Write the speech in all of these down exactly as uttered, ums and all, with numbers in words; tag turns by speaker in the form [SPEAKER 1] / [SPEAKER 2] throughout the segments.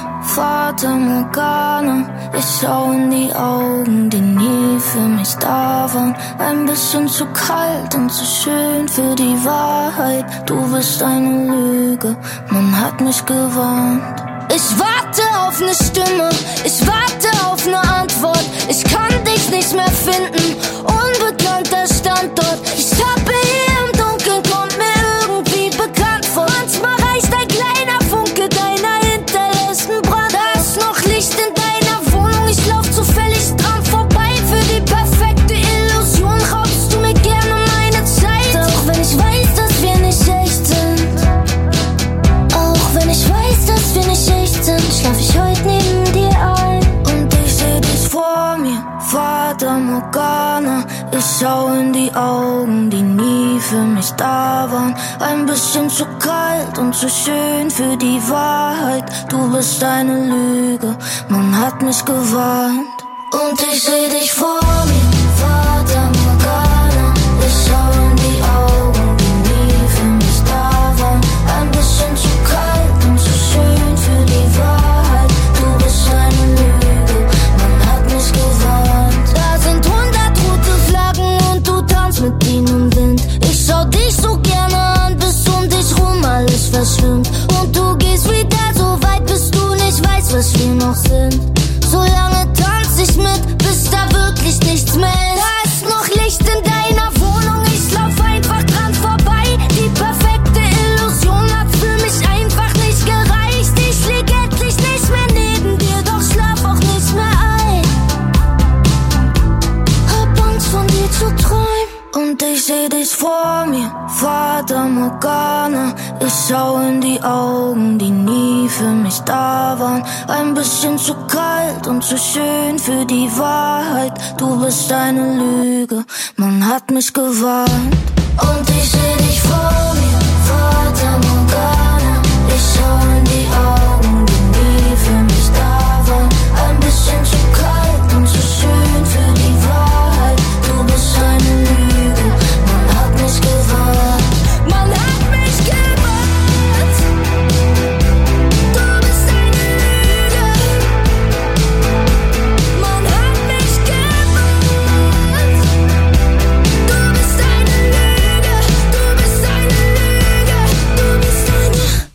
[SPEAKER 1] Fata Morgana. Ich schau in die Augen, die nie für mich da waren. Ein bisschen zu kalt und zu schön für die Wahrheit. Du bist eine Lüge, man hat mich gewarnt. Ich warte auf ne Stimme, ich warte auf ne Antwort. Ich kann dich nicht mehr finden, unbekannter Standort. Ich tappe hier im Dunkeln, kommt mir irgendwie bekannt vor. Manchmal reicht ein kleiner Funke deiner hinterlässten Brand. Da ist noch Licht in deiner Wohnung, ich lauf zufällig dran vorbei. Für die perfekte Illusion raubst du mir gerne meine Zeit. Auch wenn ich weiß, dass wir nicht echt sind, auch wenn ich weiß, dass wir nicht echt sind, schlaf ich heute neben dir ein. Und ich seh dich vor mir, Fata Morgana. Ich schau in die Augen, die nie für mich da waren. Ein bisschen zu kalt und zu schön für die Wahrheit. Du bist eine Lüge, man hat mich gewarnt. Und ich seh dich vor mir, Fata Morgana. Ich schau in die Augen, die nie für mich da waren. Ein bisschen zu kalt und zu schön für die Wahrheit. Du bist eine Lüge, man hat mich gewarnt. Da sind hundert rote Flaggen und du tanzt mit ihnen im Wind. Ich schau dich so gerne an, bis um dich rum alles verschwimmt. Und du gehst wieder so weit, bis du nicht weißt, was wir noch sind. So lange tanz ich mit, bis da wirklich nichts mehr ist. Da ist noch Licht in deiner Wohnung, ich lauf einfach dran vorbei. Die perfekte Illusion hat für mich einfach nicht gereicht. Ich lieg endlich nicht mehr neben dir, doch schlaf auch nicht mehr ein. Hab Angst von dir zu träumen. Und ich seh dich vor mir, Fata Morgana. Ich schau in die Augen, die nie für mich da waren. Ein bisschen zu kalt und zu schön für die Wahrheit. Du bist eine Lüge, man hat mich gewarnt. Und ich seh dich vor mir, Fata Morgana. Ich schau in die Augen, die nie für mich da waren. Ein bisschen zu kalt und zu schön für die Wahrheit. Du bist eine Lüge, man hat mich gewarnt. Man hat mich gewarnt. Du bist eine Lüge, man hat mich gewarnt. Du bist eine Lüge, du bist eine Lüge, du bist eine...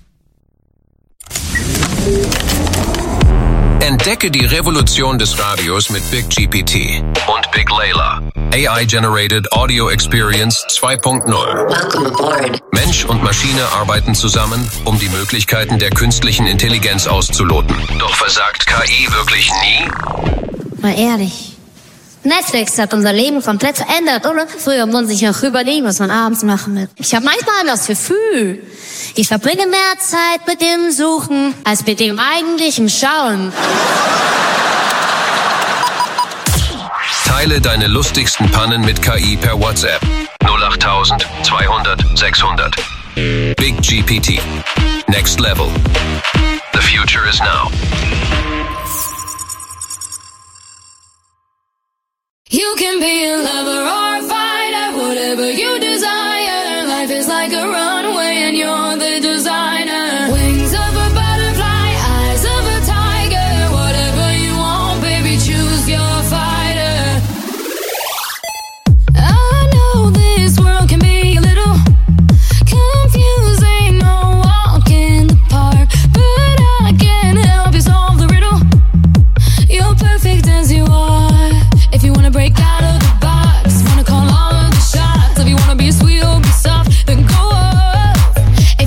[SPEAKER 2] Entdecke die Revolution des Radios mit Big G P T und Big Layla. A I-Generated Audio Experience zwei Punkt null.
[SPEAKER 3] Welcome aboard.
[SPEAKER 2] Mensch und Maschine arbeiten zusammen, um die Möglichkeiten der künstlichen Intelligenz auszuloten. Doch versagt K I wirklich nie?
[SPEAKER 4] Mal ehrlich. Netflix hat unser Leben komplett verändert, oder? Früher muss ich noch überlegen, was man abends machen will. Ich habe manchmal das Gefühl, ich verbringe mehr Zeit mit dem Suchen, als mit dem eigentlichen Schauen.
[SPEAKER 2] Teile deine lustigsten Pannen mit K I per WhatsApp. null acht tausend zweihundert sechshundert. Big G P T. Next level. The future is now.
[SPEAKER 1] You can be a lover or a fighter, whatever you desire. Life is like a runway and you're the designer. Wings of a butterfly, eyes of a tiger. Whatever you want, baby, choose your fighter. I know this world can be a little confusing, no walk in the park, but I can help you solve the riddle. You're perfect as you are. If you wanna break out of the box, wanna call all of the shots. If you wanna be sweet or be soft, then go off.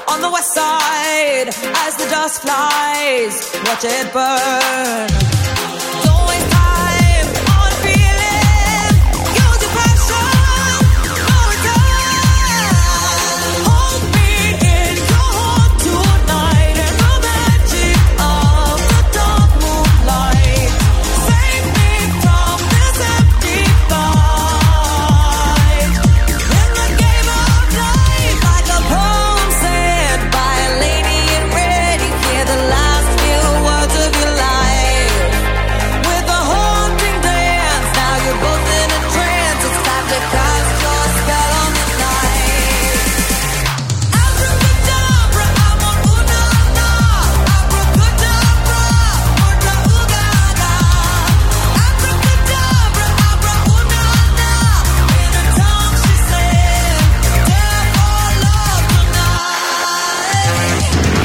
[SPEAKER 3] on the west side as the dust flies. Watch it burn. Don't waste time on feeling. Use your passion. No return. Hold me in your heart tonight in the magic of the dark moonlight. Save me from this empty fight. In the game of life, like a poem said by a lady in red, you hear the last few words of your life. With a haunting dance, now you're both in a trance. It's time to cast your spell on the night. Abracadabra, I'm on Unana. Abracadabra, Urna Ugana. Abracadabra, Abra Unana. In a tongue she said, dare for love tonight.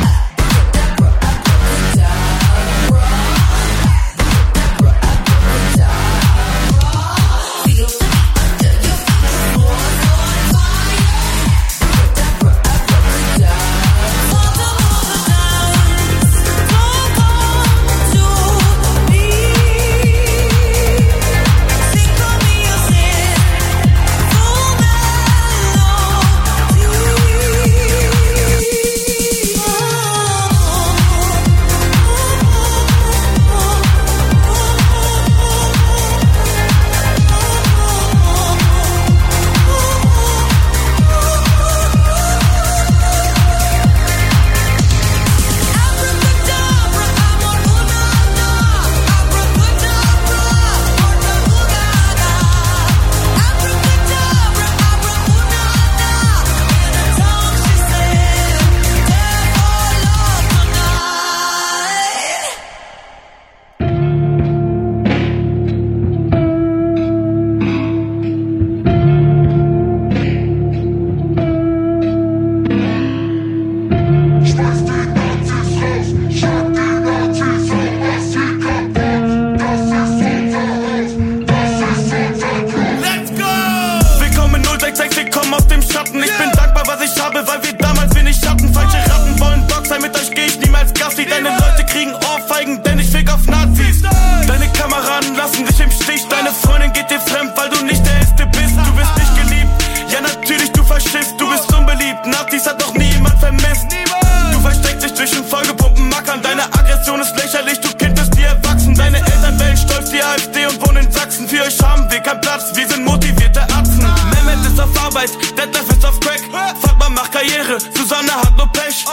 [SPEAKER 5] Let's go! Willkommen null sechs sechs, wir kommen aus dem Schatten. Ich bin dankbar, was ich habe, weil wir damals wenig hatten. Falsche Ratten wollen Bock sein, mit euch geh ich niemals Gassi. Deine Leute kriegen Ohrfeigen, denn ich fick auf Nazis. Deine Kameraden lassen dich im Stich. Deine Freundin geht dir fremd, weil du nicht der Erste bist. Du bist nicht geliebt, ja natürlich, du Faschist. Du bist unbeliebt, Nazis hat doch nie jemand vermisst. Du versteckst dich zwischen Folgepumpen Mackern. Deine Aggression ist lächerlich, du Kind bist nie erwachsen. Deine Eltern wählen stolz die AfD und wohnen in Sachsen. Für euch haben wir keinen Platz, wir sind motivierte Atzen. Mehmet ist auf Arbeit, Detlef ist auf Crack. Fatma macht Karriere, Susanne hat nur Pech.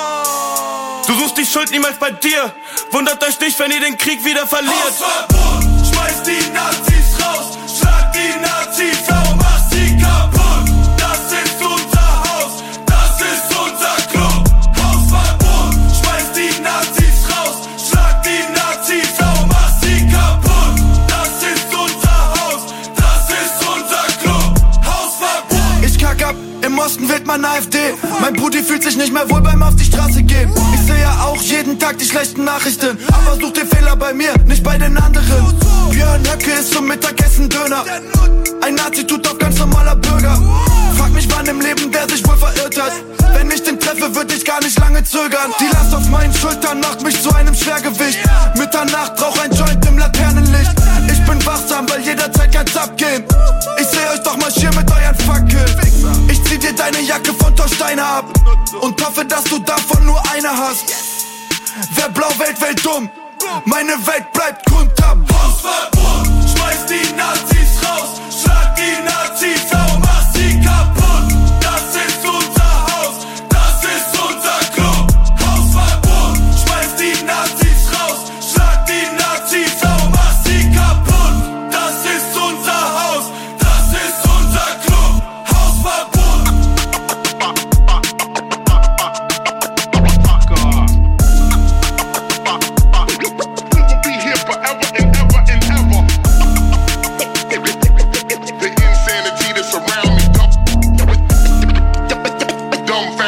[SPEAKER 5] Du suchst die Schuld niemals bei dir. Wundert euch nicht, wenn ihr den Krieg wieder verliert. Hausverbot, schmeiß die Nazis raus. Schlag die Nazis auf, mach sie kaputt. Das ist unser Haus, das ist unser Club. Hausverbot, schmeiß die Nazis raus. Schlag die Nazis auf, mach sie kaputt. Das ist unser Haus, das ist unser Club. Hausverbot.
[SPEAKER 6] Ich kack ab, im Osten wählt man AfD. Mein Brudi fühlt sich nicht mehr wohl beim auf die Straße gehen. Ich sehe ja auch jeden Tag die schlechten Nachrichten, aber such den Fehler bei mir, nicht bei den anderen. Björn Höcke ist zum Mittagessen Döner. Ein Nazi tut auf ganz normaler Bürger. Frag mich, wann im Leben der sich wohl verirrt hat. Wenn ich den treffe, würd ich gar nicht lange zögern. Die Last auf meinen Schultern macht mich zu einem Schwergewicht. Mitternacht rauch ein Joint im Laternenlicht. Ich bin wachsam, weil jederzeit kann's abgehen. Ich seh euch doch marschieren mit euren Fackeln. Ich zieh dir deine Jacke von Torsteiner ab und hoffe, dass du davon nur eine hast. Wer blau wählt, wählt dumm. Meine Welt bleibt kunterbunt.
[SPEAKER 5] Hausverbot, schmeiß die Nazis raus. Schlag die Nazis auf, mach sie kaputt. Das ist unser Haus, das ist unser Club. Hausverbot, schmeiß die Nazis raus. Schlag die Nazis auf, mach sie kaputt. Das ist unser Haus, das ist unser Club. Hausverbot.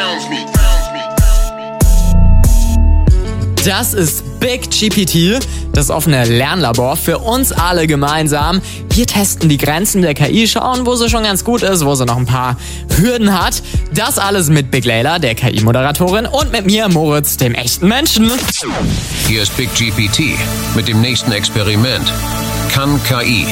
[SPEAKER 7] Das ist Big G P T das offene Lernlabor für uns alle gemeinsam. Wir testen die Grenzen der K I, schauen, wo sie schon ganz gut ist, wo sie noch ein paar Hürden hat. Das alles mit Big Layla, der K I-Moderatorin, und mit mir, Moritz, dem echten Menschen.
[SPEAKER 2] Hier ist Big G P T mit dem nächsten Experiment. Kann K I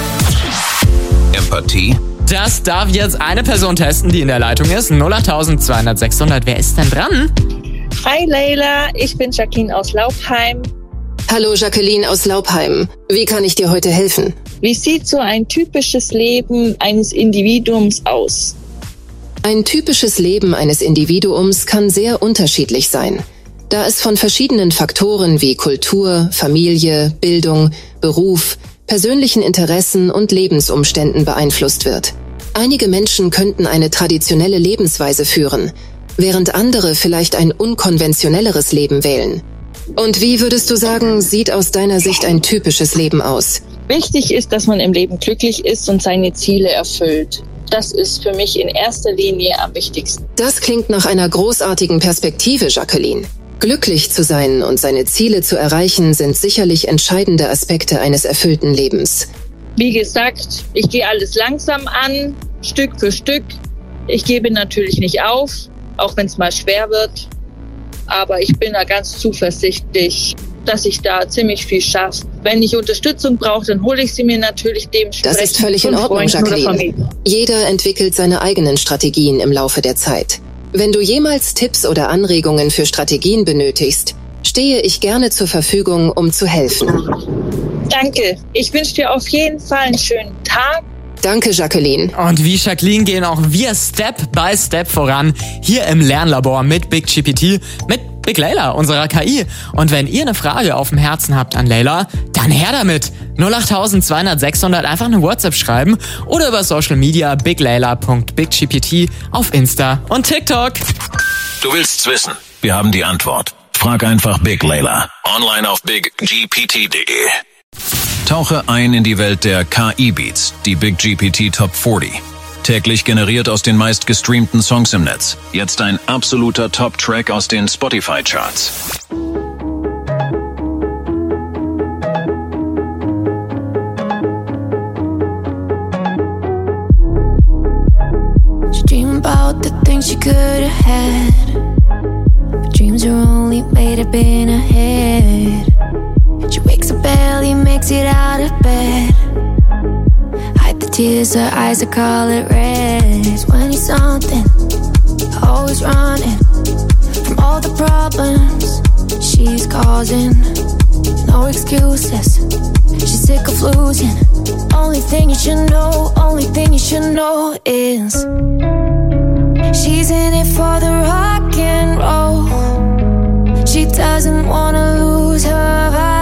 [SPEAKER 2] Empathie?
[SPEAKER 7] Das darf jetzt eine Person testen, die in der Leitung ist. null acht zweihundert sechshundert. Wer ist denn dran?
[SPEAKER 8] Hi Layla, ich bin Jacqueline aus Laubheim.
[SPEAKER 9] Hallo Jacqueline aus Laubheim. Wie kann ich dir heute helfen?
[SPEAKER 8] Wie sieht so ein typisches Leben eines Individuums aus?
[SPEAKER 9] Ein typisches Leben eines Individuums kann sehr unterschiedlich sein, da es von verschiedenen Faktoren wie Kultur, Familie, Bildung, Beruf, persönlichen Interessen und Lebensumständen beeinflusst wird. Einige Menschen könnten eine traditionelle Lebensweise führen, während andere vielleicht ein unkonventionelleres Leben wählen. Und wie würdest du sagen, sieht aus deiner Sicht ein typisches Leben aus?
[SPEAKER 8] Wichtig ist, dass man im Leben glücklich ist und seine Ziele erfüllt. Das ist für mich in erster Linie am wichtigsten.
[SPEAKER 9] Das klingt nach einer großartigen Perspektive, Jacqueline. Glücklich zu sein und seine Ziele zu erreichen, sind sicherlich entscheidende Aspekte eines erfüllten Lebens.
[SPEAKER 8] Wie gesagt, ich gehe alles langsam an, Stück für Stück. Ich gebe natürlich nicht auf, auch wenn es mal schwer wird. Aber ich bin da ganz zuversichtlich, dass ich da ziemlich viel schaffe. Wenn ich Unterstützung brauche, dann hole ich sie mir natürlich dementsprechend.
[SPEAKER 9] Das ist völlig in Ordnung, Jacqueline. Jeder entwickelt seine eigenen Strategien im Laufe der Zeit. Wenn du jemals Tipps oder Anregungen für Strategien benötigst, stehe ich gerne zur Verfügung, um zu helfen.
[SPEAKER 8] Danke. Ich wünsche dir auf jeden Fall einen schönen Tag.
[SPEAKER 9] Danke, Jacqueline.
[SPEAKER 7] Und wie Jacqueline gehen auch wir Step by Step voran, hier im Lernlabor mit Big G P T, mit Big Layla, unserer K I. Und wenn ihr eine Frage auf dem Herzen habt an Layla, dann her damit. null acht zweihundert sechshundert, einfach eine WhatsApp schreiben oder über Social Media biglayla punkt big g p t auf Insta und TikTok.
[SPEAKER 2] Du willst's wissen? Wir haben die Antwort. Frag einfach Big Layla. Online auf big g p t punkt d e. Tauche ein in die Welt der K I-Beats, die Big G P T Top vierzig. Täglich generiert aus den meistgestreamten Songs im Netz. Jetzt ein absoluter Top-Track aus den Spotify-Charts.
[SPEAKER 1] Dream about the things you could have had, but dreams are only made up in her head. She wakes up early, makes it out of bed. Hide the tears, her eyes are colored red. When you're something, always running from all the problems she's causing. No excuses, she's sick of losing. Only thing you should know, only thing you should know is she's in it for the rock and roll. She doesn't wanna lose her vibe.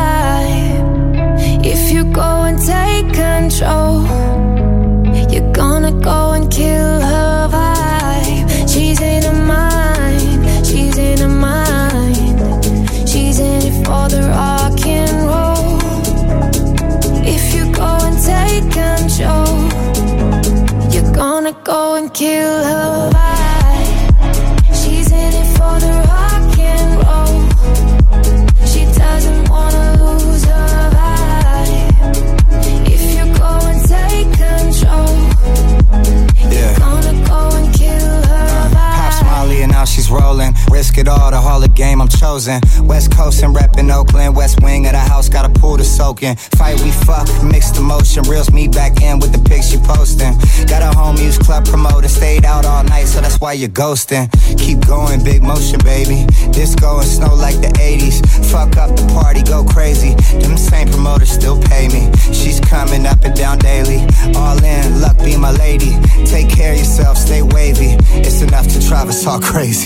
[SPEAKER 1] If you go and take control, you're gonna go and kill her vibe. She's in her mind, she's in her mind. She's in it for the rock and roll. If you go and take control, you're gonna go and kill her vibe. She's in it for the rock and roll. She doesn't wanna lose her vibe. If you go and take control, you're gonna go and kill her vibe.
[SPEAKER 10] Pops Molly and now she's rolling. Risk it all, the Hall of Game, I'm chosen. West Coast and reppin' Oakland. West wing of the house, got a pool to soak in. Fight, we fuck, mixed emotion. Reels me back in with the pics she posting. Got a home use club promoter. Stayed out all night, so that's why you're ghosting. Keep going, big motion, baby. Disco and snow like the eighties. Fuck up the party, go crazy. Them same promoters still pay me. She's coming up and down daily. All in, luck be my lady. Take care of yourself, stay wavy. It's enough to drive us all crazy.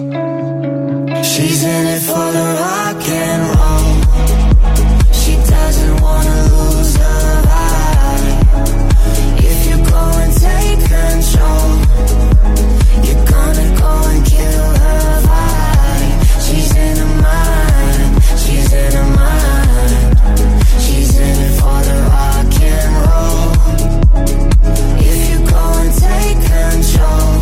[SPEAKER 1] She's in it for the rock and roll. She doesn't wanna lose her vibe. If you go and take control, you're gonna go and kill her vibe. She's in her mind, she's in her mind. She's in it for the rock and roll. If you go and take control,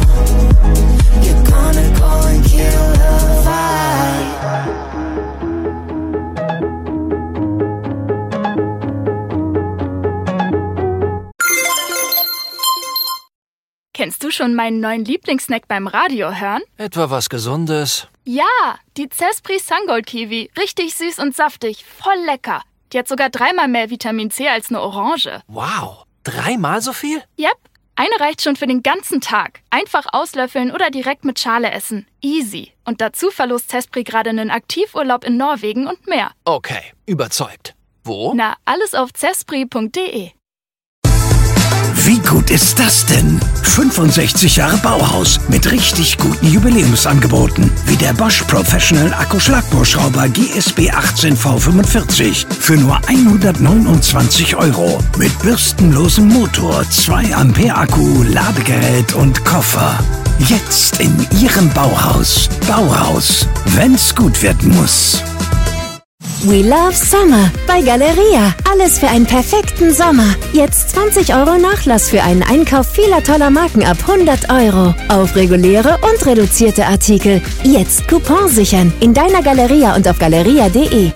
[SPEAKER 1] you're gonna go and kill her vibe.
[SPEAKER 11] Musstest du schon meinen neuen Lieblingssnack beim Radio hören?
[SPEAKER 12] Etwa was Gesundes?
[SPEAKER 11] Ja, die Zespri Sungold Kiwi. Richtig süß und saftig, voll lecker. Die hat sogar dreimal mehr Vitamin C als eine Orange.
[SPEAKER 12] Wow, dreimal so viel?
[SPEAKER 11] Yep, eine reicht schon für den ganzen Tag. Einfach auslöffeln oder direkt mit Schale essen. Easy. Und dazu verlost Zespri gerade einen Aktivurlaub in Norwegen und mehr.
[SPEAKER 12] Okay, überzeugt. Wo?
[SPEAKER 11] Na, alles auf zespri punkt de.
[SPEAKER 13] Wie gut ist das denn? fünfundsechzig Jahre Bauhaus mit richtig guten Jubiläumsangeboten. Wie der Bosch Professional Akkuschlagbohrschrauber G S B achtzehn V fünfundvierzig für nur hundertneunundzwanzig Euro. Mit bürstenlosem Motor, zwei Ampere Akku, Ladegerät und Koffer. Jetzt in Ihrem Bauhaus. Bauhaus, wenn's gut werden muss.
[SPEAKER 14] We love Summer bei Galeria. Alles für einen perfekten Sommer. Jetzt zwanzig Euro Nachlass für einen Einkauf vieler toller Marken ab hundert Euro. Auf reguläre und reduzierte Artikel. Jetzt Coupon sichern. In deiner Galeria und auf galeria punkt de.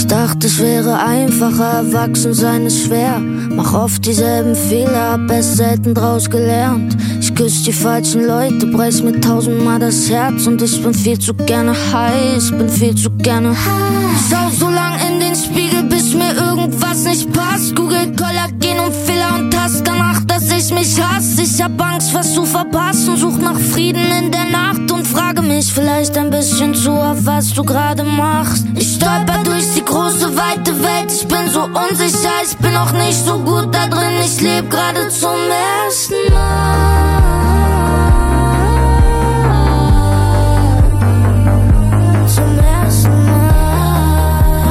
[SPEAKER 1] dachte, es wäre einfacher, erwachsen sein ist schwer. Mach oft dieselben Fehler, hab erst selten draus gelernt. Ich küsse die falschen Leute, preis mir tausendmal das Herz. Und ich bin viel zu gerne heiß, bin viel zu gerne heiß. Schau so lang in den Spiegel, bis mir irgendwas nicht passt. Google Kollagen und Fehler und hast danach, dass ich mich hasse. Ich hab Angst, was zu verpassen, such nach Frieden in der Nacht und frage mich vielleicht ein bisschen zu oft, was du gerade machst. Ich stolper durch die große, weite Welt, ich bin so unsicher, ich bin auch nicht so gut da drin, ich leb gerade zum ersten Mal. Zum ersten Mal.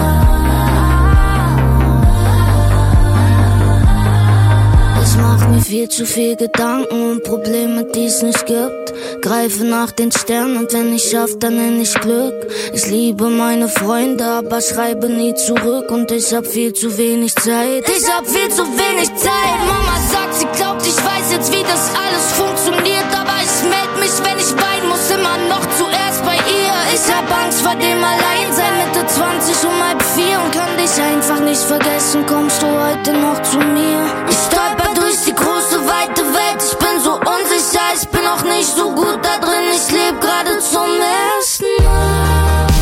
[SPEAKER 1] Ich mach mir viel zu viel Gedanken und Probleme, die es nicht gibt. Greife nach den Sternen und wenn ich schaff, dann nenn ich Glück. Ich liebe meine Freunde, aber schreibe nie zurück. Und ich hab viel zu wenig Zeit. Ich hab viel zu wenig Zeit. Mama sagt, sie glaubt, ich weiß jetzt, wie das alles funktioniert. Aber ich meld mich, wenn ich weinen muss, immer noch zuerst bei ihr. Ich hab Angst vor dem Alleinsein, Mitte zwanzig um halb vier. Und kann dich einfach nicht vergessen, kommst du heute noch zu mir. Ich stolper durch die große, weite Welt, ich bin so unsicher, ich bin auch nicht so gut da drin, ich leb gerade zum ersten Mal.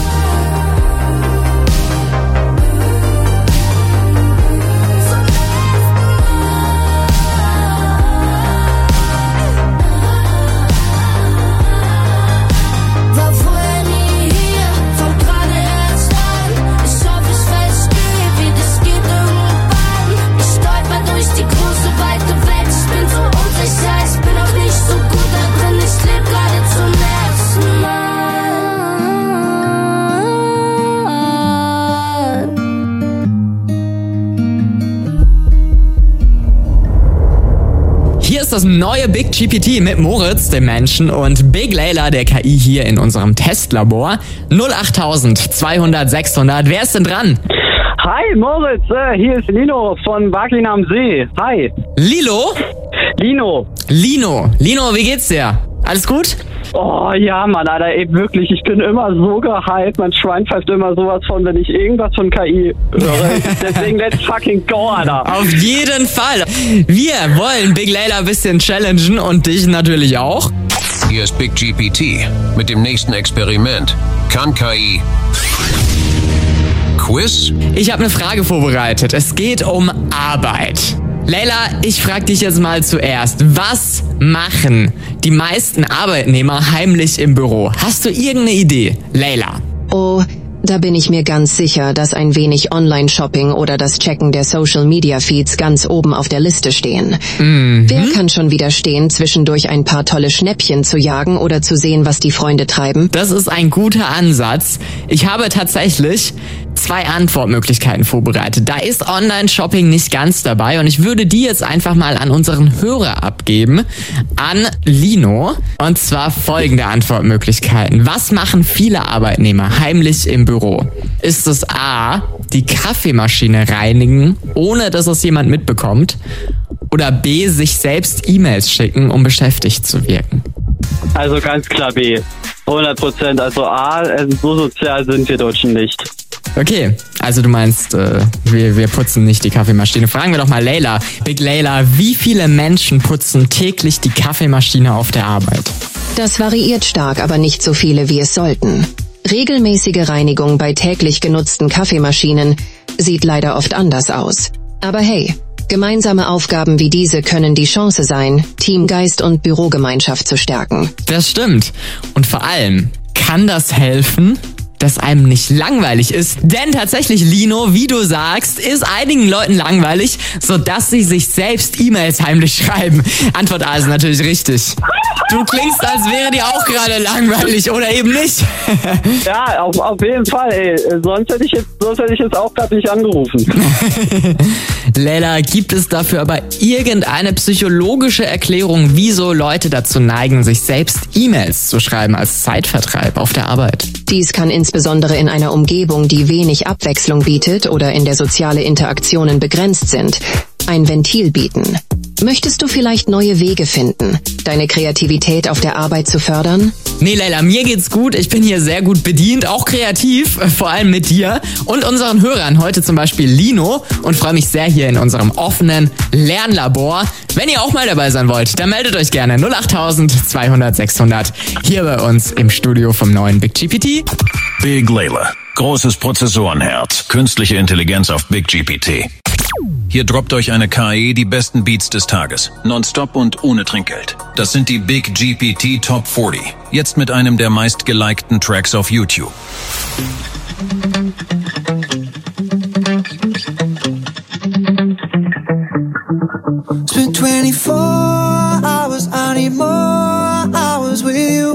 [SPEAKER 1] War vorher nie hier, fang gerade erst an. Ich hoffe, ich verstehe, wie das geht irgendwann. Ich stolper durch die große, weite Welt, ich bin so unsicher, ich bin auch nicht so gut da drin, ich leb gerade zum ersten Mal.
[SPEAKER 7] Hier ist das neue Big G P T mit Moritz, dem Menschen, und Big Layla, der K I, hier in unserem Testlabor. null acht zweihundert sechshundert. Wer ist denn dran?
[SPEAKER 15] Hi Moritz, äh, hier ist Lino von Barking am See. Hi.
[SPEAKER 7] Lilo?
[SPEAKER 15] Lino.
[SPEAKER 7] Lino. Lino, wie geht's dir? Alles gut?
[SPEAKER 15] Oh ja, Mann, Alter, ey, wirklich, ich bin immer so gehypt. Mein Schwein pfeift immer sowas von, wenn ich irgendwas von K I höre. Deswegen let's fucking go, Alter.
[SPEAKER 7] Auf jeden Fall. Wir wollen Big Layla ein bisschen challengen und dich natürlich auch.
[SPEAKER 2] Hier ist Big G P T mit dem nächsten Experiment. Kann K I Quiz?
[SPEAKER 7] Ich habe eine Frage vorbereitet. Es geht um Arbeit. Layla, ich frag dich jetzt mal zuerst. Was machen die meisten Arbeitnehmer heimlich im Büro? Hast du irgendeine Idee, Layla?
[SPEAKER 9] Oh, da bin ich mir ganz sicher, dass ein wenig Online-Shopping oder das Checken der Social-Media-Feeds ganz oben auf der Liste stehen. Mhm. Wer kann schon widerstehen, zwischendurch ein paar tolle Schnäppchen zu jagen oder zu sehen, was die Freunde treiben?
[SPEAKER 7] Das ist ein guter Ansatz. Ich habe tatsächlich zwei Antwortmöglichkeiten vorbereitet. Da ist Online-Shopping nicht ganz dabei und ich würde die jetzt einfach mal an unseren Hörer abgeben, an Lino. Und zwar folgende Antwortmöglichkeiten. Was machen viele Arbeitnehmer heimlich im Büro? Ist es A, die Kaffeemaschine reinigen, ohne dass es jemand mitbekommt? Oder B, sich selbst E-Mails schicken, um beschäftigt zu wirken?
[SPEAKER 15] Also ganz klar B. hundert Prozent. Also A, so sozial sind wir Deutschen nicht.
[SPEAKER 7] Okay, also du meinst, äh, wir, wir putzen nicht die Kaffeemaschine. Fragen wir doch mal Layla. Big Layla, wie viele Menschen putzen täglich die Kaffeemaschine auf der Arbeit?
[SPEAKER 9] Das variiert stark, aber nicht so viele, wie es sollten. Regelmäßige Reinigung bei täglich genutzten Kaffeemaschinen sieht leider oft anders aus. Aber hey, gemeinsame Aufgaben wie diese können die Chance sein, Teamgeist und Bürogemeinschaft zu stärken.
[SPEAKER 7] Das stimmt. Und vor allem kann das helfen, dass einem nicht langweilig ist. Denn tatsächlich, Lino, wie du sagst, ist einigen Leuten langweilig, sodass sie sich selbst E-Mails heimlich schreiben. Antwort A ist natürlich richtig. Du klingst, als wäre dir auch gerade langweilig, oder eben nicht?
[SPEAKER 15] Ja, auf, auf jeden Fall, ey. Sonst hätte ich jetzt, sonst hätte ich jetzt auch gerade nicht angerufen.
[SPEAKER 7] Layla, gibt es dafür aber irgendeine psychologische Erklärung, wieso Leute dazu neigen, sich selbst E-Mails zu schreiben als Zeitvertreib auf der Arbeit?
[SPEAKER 9] Dies kann insbesondere in einer Umgebung, die wenig Abwechslung bietet oder in der soziale Interaktionen begrenzt sind, ein Ventil bieten. Möchtest du vielleicht neue Wege finden, deine Kreativität auf der Arbeit zu fördern?
[SPEAKER 7] Nee, Leila, mir geht's gut. Ich bin hier sehr gut bedient, auch kreativ, vor allem mit dir und unseren Hörern, heute zum Beispiel Lino, und freue mich sehr hier in unserem offenen Lernlabor. Wenn ihr auch mal dabei sein wollt, dann meldet euch gerne null acht zweihundert sechshundert hier bei uns im Studio vom neuen Big G P T.
[SPEAKER 16] Big Leila, großes Prozessorenherz, künstliche Intelligenz auf Big G P T. Hier droppt euch eine K I die besten Beats des Tages, nonstop und ohne Trinkgeld. Das sind die Big G P T Top vierzig, jetzt mit einem der meistgelikten Tracks auf YouTube.
[SPEAKER 17] It's been twenty-four hours, I need more hours with you.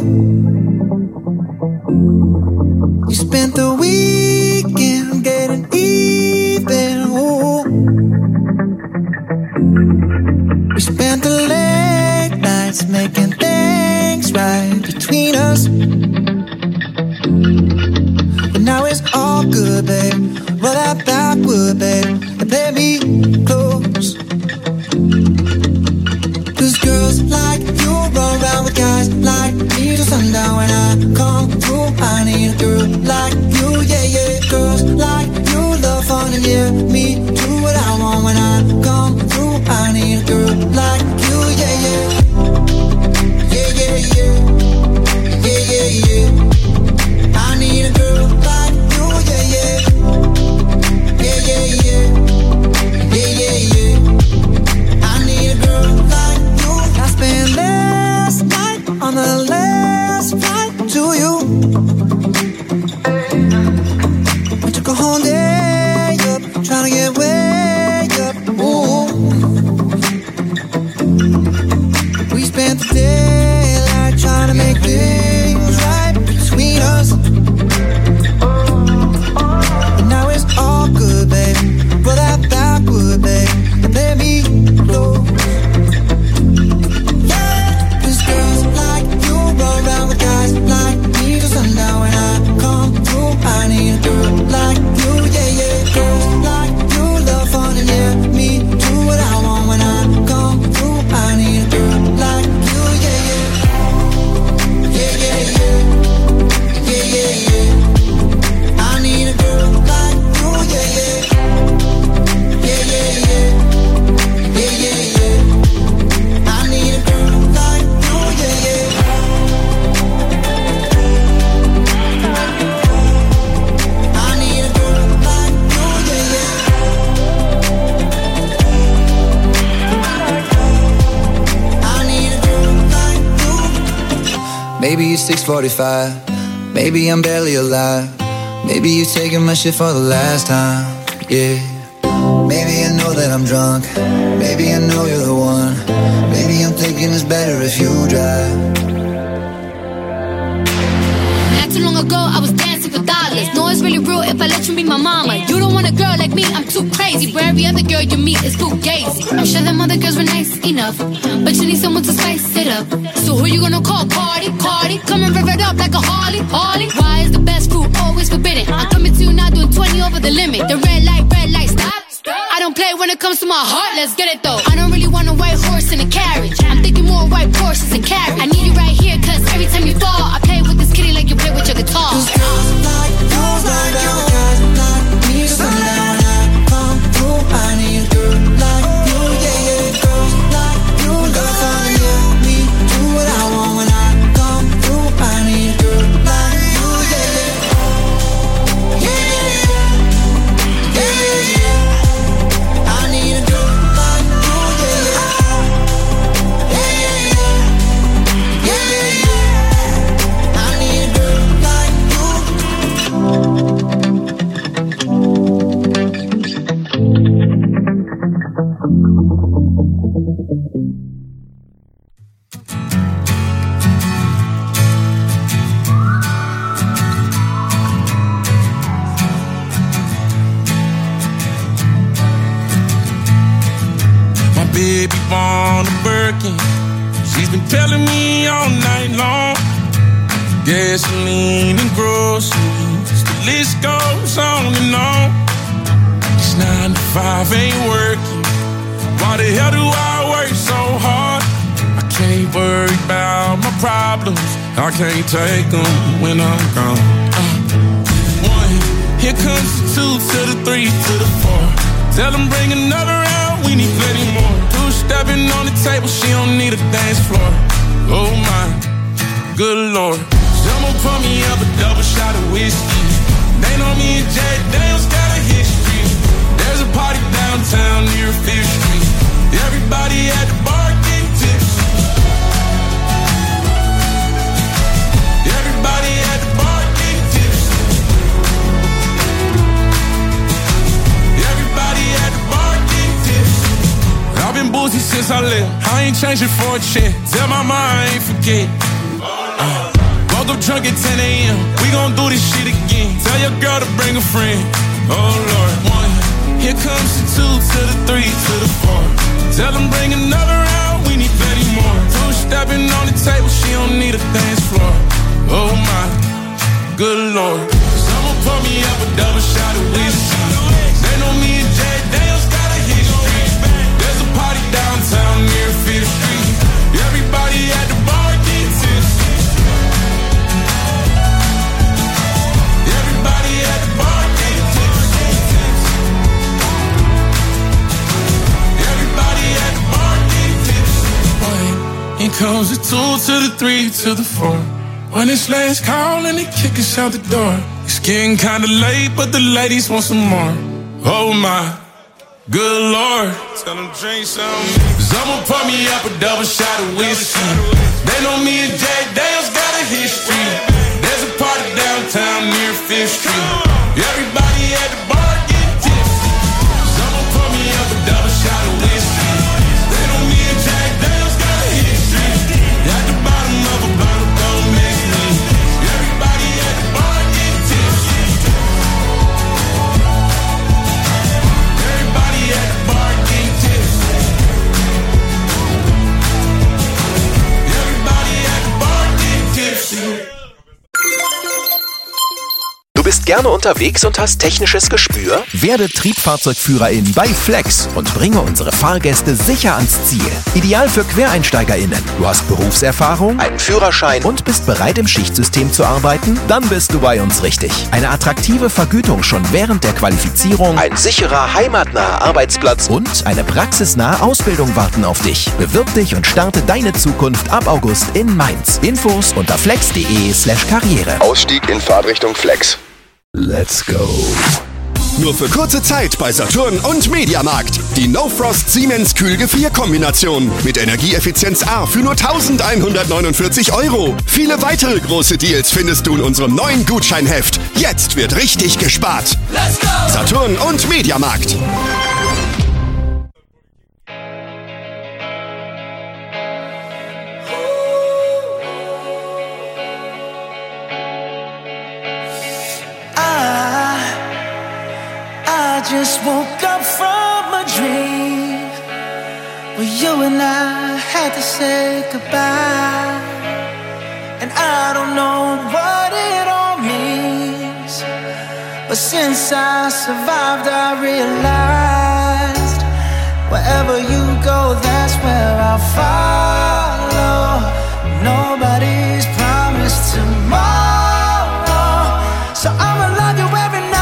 [SPEAKER 17] You spent the weekend getting even, ooh. We spent the late nights making things right between us. But now it's all good, babe. Roll that backward, babe, and play me close. Cause girls like you run around with guys like me till sundown. When I come through, I need a girl like you, yeah, yeah. Girls like you love fun and yeah, me do what I want. When I come through, I need a girl like you, yeah, yeah. Yeah, yeah, yeah. Yeah, yeah, yeah. I need a girl like you, yeah, yeah. Yeah, yeah, yeah. Yeah, yeah, yeah. I need a girl like you. I spent last night on the last flight to you. We took a whole day up, trying to get way up. Ooh. We spent the daylight trying to make things right between us. But now it's all good, babe. Roll that backward, babe, and let me close. Cause girls like you roll around with guys like me till sundown. When I come through, I need a girl like you, yeah, yeah. Girls like you love fun and yeah, me do what I want. When I come through, I need a girl like you, yeah, yeah. Yeah, yeah, yeah. Yeah, yeah, yeah. I need a girl like you, yeah, yeah. Yeah, yeah, yeah. Yeah, yeah, yeah. I need a girl like you, yeah, yeah. I need a girl like you, yeah, yeah. I need a girl like you.
[SPEAKER 18] Maybe it's six forty-five, maybe I'm barely alive. Maybe you're taking my shit for the last time, yeah. Maybe I know that I'm drunk, maybe I know you're the one. Maybe I'm thinking it's better if you drive.
[SPEAKER 4] Not too long ago, I was dancing for dollars. No, it's really real if I let you be my mama. You don't want a girl like me, I'm too crazy. Where every other girl you meet is too gazy. I'm sure them other girls were nice enough, but you need someone to spice it up. So who you gonna call? Cardi, Cardi. Come and rev it up like a Harley, Harley. Why is the best fruit always forbidden? I'm coming to you now doing twenty over the limit. The red light, red light, stop. I don't play when it comes to my heart, let's get it though. I don't really want a white horse in a carriage. I'm thinking more white horses and carriage. I need you right here, cause every time you fall, I play with this kitty like you play with your guitar.
[SPEAKER 17] Cause girls like you, girls like you, guys like me till sundown. When I come through, I need a girl like you, yeah, yeah. Girls like you love fun, yeah, me do what I want. When I come through, I need a girl like you, yeah, yeah. Yeah, yeah, yeah. Yeah, yeah, yeah. I need a girl like you, yeah, yeah. Yeah, yeah, yeah. Yeah, yeah, yeah. I need a girl like you.
[SPEAKER 5] My baby born a Birkin. She's been telling me all night long. Gasoline and groceries, the list goes on and on. This nine to five ain't working. Why the hell do I work worry about my problems. I can't take them when I'm gone. Uh, one, here comes the two to the three to the four. Tell them bring another round, we need plenty more. Two stepping on the table, she don't need a dance floor. Oh my, good Lord. Someone pour me up a double shot of whiskey. They know me and Jack Daniels got a history. There's a party downtown near Fifth Street. Everybody at the bar getting tipsy. Everybody at the bar getting tipsy. Everybody at the bar getting tipsy. I've been boozy since I left. I ain't changing for a check. Tell my mom I ain't forget. Uh, woke up drunk at ten a.m. We gon' do this shit again. Tell your girl to bring a friend. Oh Lord. One, here comes the two to the three to the four. Tell them bring another round, we need plenty more. Two stepping on the table, she don't need a dance floor. Oh my, good Lord. Someone pour me up a double shot of whiskey. They know me and Jack Daniels got a history. There's a party downtown near Fifth Street. Everybody at the bar get tipsy. Everybody at the bar get tipsy. Everybody at the bar get tipsy. One, here comes the two to the three to the four. When it's last call and they kick us out the door. It's getting kinda late, but the ladies want some more. Oh my, good Lord. Tell them drink some. Someone pour me up a double shot of whiskey. They know me and Jack Daniels got a history. There's a party downtown near Fifth Street. Everybody at the bar get tipsy. Someone pour me up a double shot of whiskey. They know me and Jack Daniels got a history. At the bottom of a bottle, don't mix me. Everybody at the bar get tipsy. Everybody at the bar get tipsy. Everybody at the bar get tipsy.
[SPEAKER 19] Du bist gerne unterwegs und hast technisches Gespür? Werde Triebfahrzeugführerin bei Flex und bringe unsere Fahrgäste sicher ans Ziel. Ideal für QuereinsteigerInnen. Du hast Berufserfahrung, einen Führerschein und bist bereit, im Schichtsystem zu arbeiten? Dann bist du bei uns richtig. Eine attraktive Vergütung schon während der Qualifizierung, ein sicherer, heimatnaher Arbeitsplatz und eine praxisnahe Ausbildung warten auf dich. Bewirb dich und starte deine Zukunft ab August in Mainz. Infos unter flex.de slash karriere.
[SPEAKER 20] Ausstieg in Fahrtrichtung Flex.
[SPEAKER 19] Let's go.
[SPEAKER 20] Nur für kurze Zeit bei Saturn und Mediamarkt. Die No Frost Siemens Kühlgefrier-Kombination mit Energieeffizienz A für nur eintausendeinhundertneunundvierzig Euro. Viele weitere große Deals findest du in unserem neuen Gutscheinheft. Jetzt wird richtig gespart. Let's go. Saturn und Mediamarkt.
[SPEAKER 17] Just woke up from a dream where you and I had to say goodbye. And I don't know what it all means, but since I survived I realized wherever you go, that's where I'll follow. Nobody's promised tomorrow, so I'ma love you every night.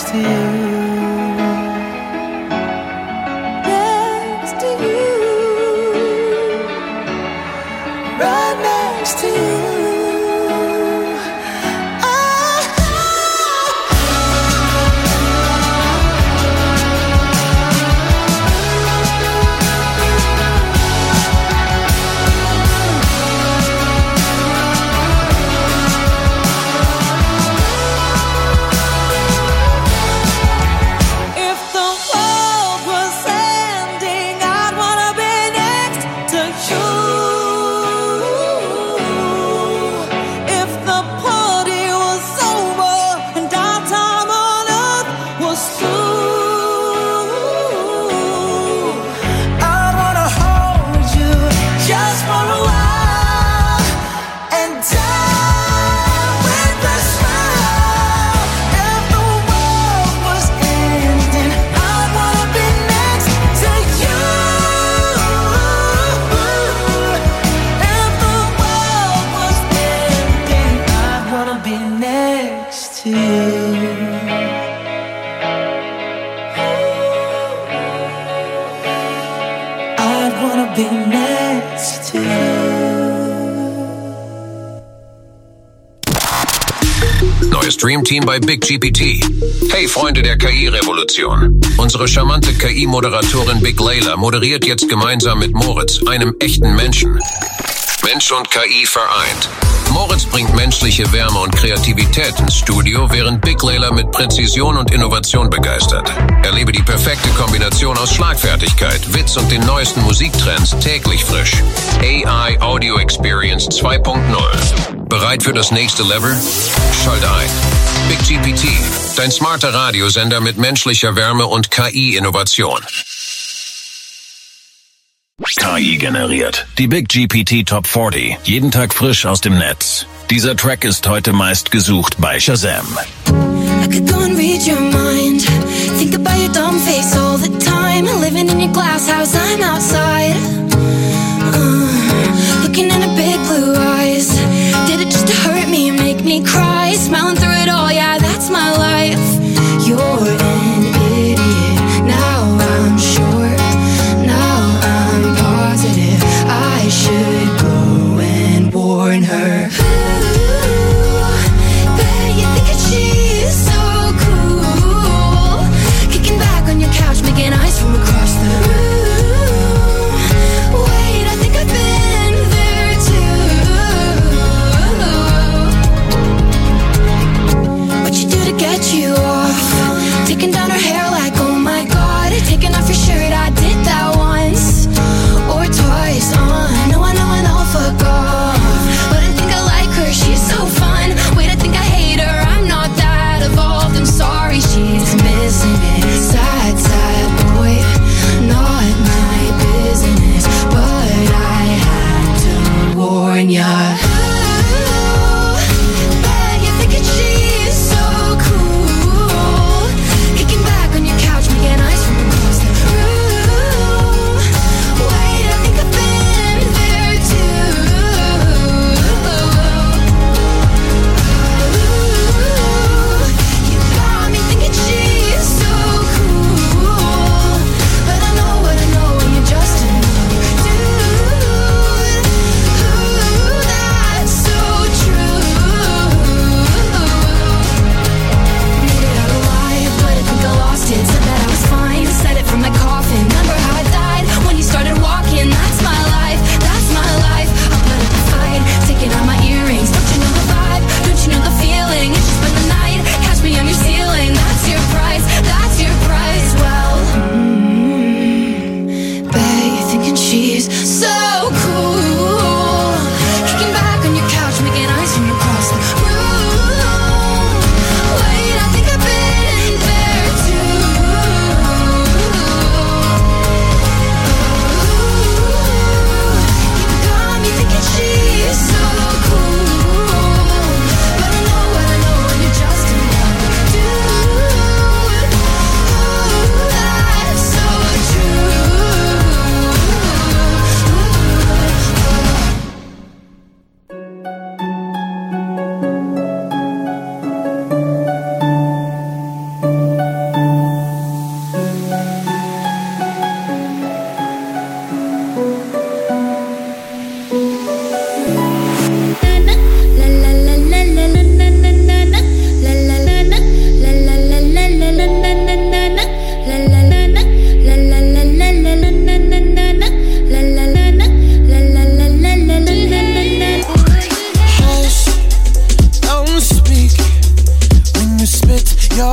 [SPEAKER 17] next to you. Next to you. Right next to you.
[SPEAKER 2] Neues Dream Team bei Big G P T. Hey Freunde der K I-Revolution. Unsere charmante K I-Moderatorin Big Layla moderiert jetzt gemeinsam mit Moritz, einem echten Menschen. Mensch und K I vereint. Moritz bringt menschliche Wärme und Kreativität ins Studio, während Big Layla mit Präzision und Innovation begeistert. Erlebe die perfekte Kombination aus Schlagfertigkeit, Witz und den neuesten Musiktrends täglich frisch. A I Audio Experience zwei Punkt null. Bereit für das nächste Level? Schalte ein. Big G P T, dein smarter Radiosender mit menschlicher Wärme und K I-Innovation.
[SPEAKER 16] K I generiert. Die Big G P T Top vierzig. Jeden Tag frisch aus dem Netz. Dieser Track ist heute meist gesucht bei Shazam.
[SPEAKER 1] I could go and read your mind. Think about your dumb face all the time. Living in your glass house, I'm outside. Uh, looking into big blue eyes. Did it just to hurt me and make me cry? Smiling through it all, yeah, that's my life. You're an idiot. Now I'm sure. Now I'm positive. I should go and warn her. Making eyes from across the room. Wait, I think I've been there too. What you do to get you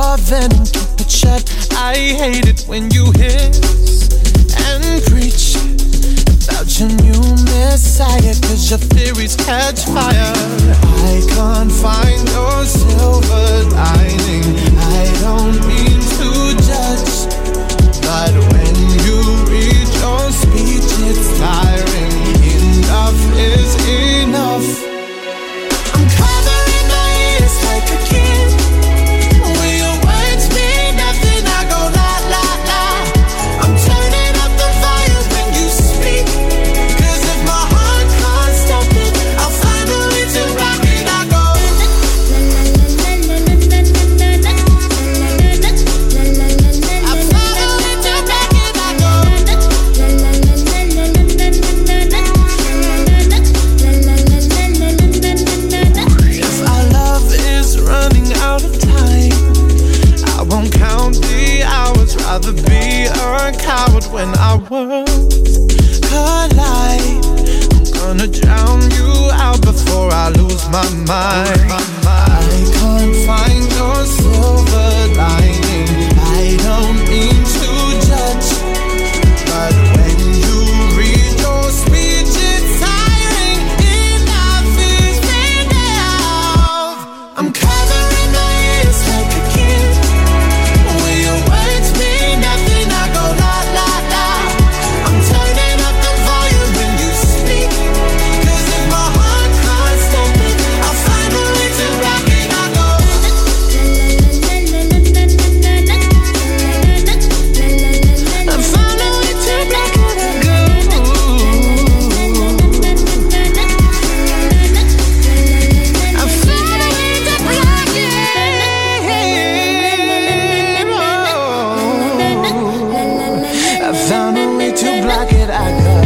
[SPEAKER 21] loving and keep it shut. I hate it when you hiss and preach about your new messiah, cause your theories catch fire. I can't find your silver lining. I don't mean to judge, but when you read your speech it's tiring. Enough is enough. I'm covering my ears like a kid. When your words mean nothing, I go la la la. I'm turning up the volume when you speak, cause if my heart can't stop it, I'll find a way to rock it. I go I'll find a way to rock it. I go if our love is running out of time, I won't count the hours, rather be a coward when our worlds collide. I'm gonna drown you out before I lose my mind. I can't find your silver lining. I don't mean to judge, but when you read your speech it's tiring. Enough is enough. I'm covering my ears like a kid. When your words mean nothing, I go la la la. I'm turning up the volume when you speak, cause if my heart can't stop it, I'll find a way to rock it. I go I found a way to rock it. I go I found a way to rock it. I found a way to block it. I go.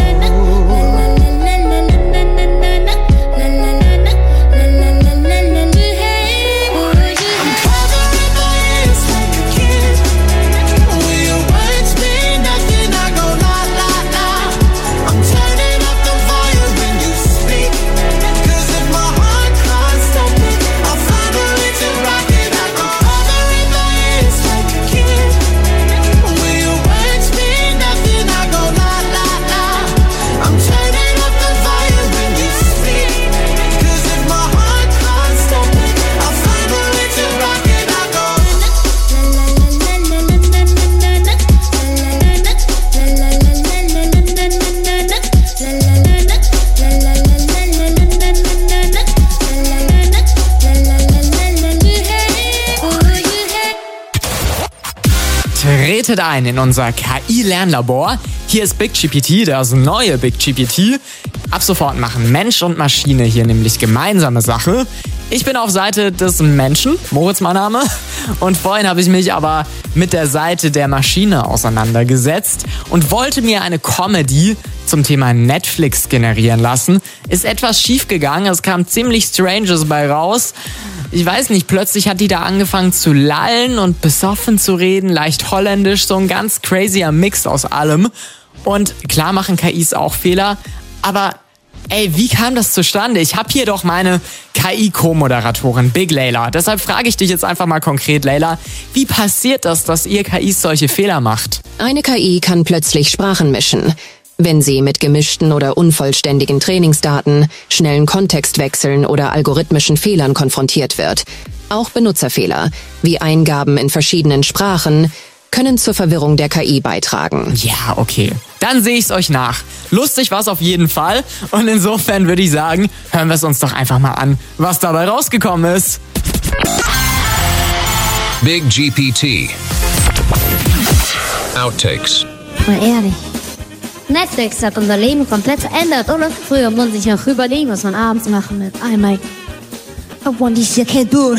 [SPEAKER 21] I'm covering my ears like a kid. When your words mean nothing, I go la la la. I'm turning up the volume when you speak, cause if my heart can't stop it, I'll find a way to rock it. I go covering my ears like a kid. When your words mean nothing, I go la la la. I'm turning up the volume when you speak, cause if my heart can't stop it, I'll find a way to rock it. I go
[SPEAKER 7] Tretet ein in unser K I-Lernlabor. Hier ist Big G P T, das neue Big G P T. Ab sofort machen Mensch und Maschine hier nämlich gemeinsame Sache. Ich bin auf Seite des Menschen, Moritz mein Name. Und vorhin habe ich mich aber mit der Seite der Maschine auseinandergesetzt und wollte mir eine Comedy zum Thema Netflix generieren lassen. Ist etwas schief gegangen, es kam ziemlich Stranges bei raus. Ich weiß nicht, plötzlich hat die da angefangen zu lallen und besoffen zu reden, leicht holländisch, so ein ganz crazyer Mix aus allem. Und klar machen K Is auch Fehler, aber ey, wie kam das zustande? Ich habe hier doch meine K I-Co-Moderatorin Big Layla. Deshalb frage ich dich jetzt einfach mal konkret, Layla, wie passiert das, dass ihr K Is solche Fehler macht?
[SPEAKER 9] Eine K I kann plötzlich Sprachen mischen. Wenn sie mit gemischten oder unvollständigen Trainingsdaten, schnellen Kontextwechseln oder algorithmischen Fehlern konfrontiert wird. Auch Benutzerfehler, wie Eingaben in verschiedenen Sprachen, können zur Verwirrung der K I beitragen.
[SPEAKER 7] Ja, okay. Dann sehe ich es euch nach. Lustig war's auf jeden Fall. Und insofern würde ich sagen, hören wir es uns doch einfach mal an, was dabei rausgekommen ist.
[SPEAKER 2] Big G P T. Outtakes.
[SPEAKER 4] Mal ehrlich. Netflix hat unser Leben komplett verändert, oder? Früher musste ich noch überlegen, was man abends machen mit einmal. I want this Red Bull.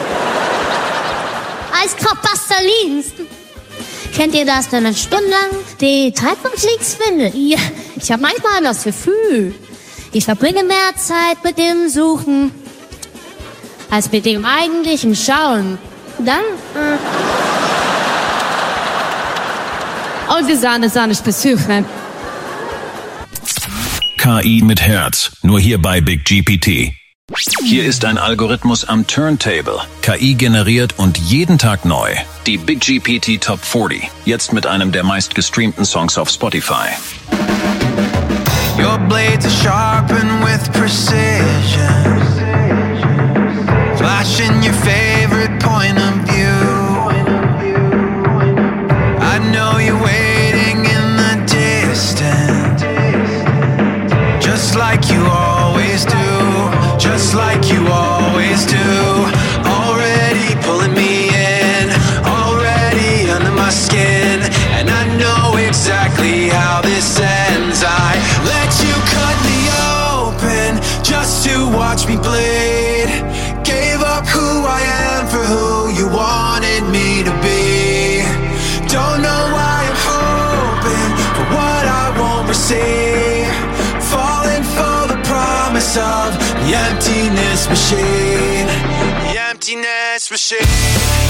[SPEAKER 4] Eiskopfpastelins. Kennt ihr das, wenn man stundenlang die Treibhaus links findet? Ja, ich habe manchmal das Gefühl, ich verbringe mehr Zeit mit dem Suchen als mit dem eigentlichen Schauen. Dann, äh Und wir sahen es an, ich besuche.
[SPEAKER 16] K I mit Herz, nur hier bei Big G P T. Hier ist ein Algorithmus am Turntable, K I generiert und jeden Tag neu. Die Big G P T Top vierzig, jetzt mit einem der meistgestreamten Songs auf Spotify.
[SPEAKER 21] Your blades are sharpened with precision, flashing your favorite point of view. I know you're waiting in the distance, just like you always do, just like you always do. Already pulling me in, already under my skin, and I know exactly how this ends. I let you cut me open just to watch me bleed. Gave up who I am for who you wanted me to be. Don't know why I'm hoping for what I won't receive. Falling for the promise of the emptiness machine. The emptiness machine.